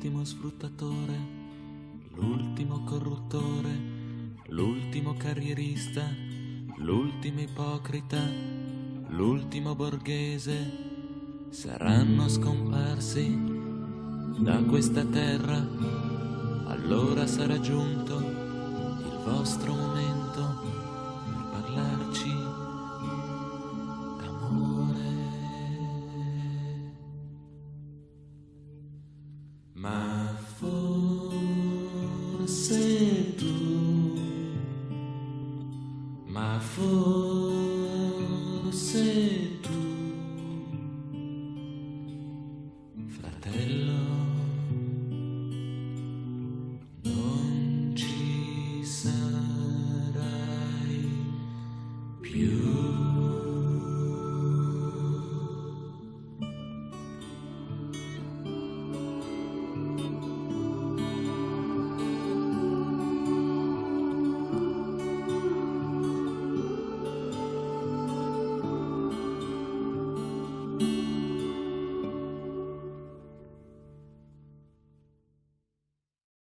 l'ultimo sfruttatore, l'ultimo corruttore, l'ultimo carrierista, l'ultimo ipocrita, l'ultimo borghese saranno scomparsi da questa terra. Allora sarà giunto il vostro momento per parlarci d'amore. Ma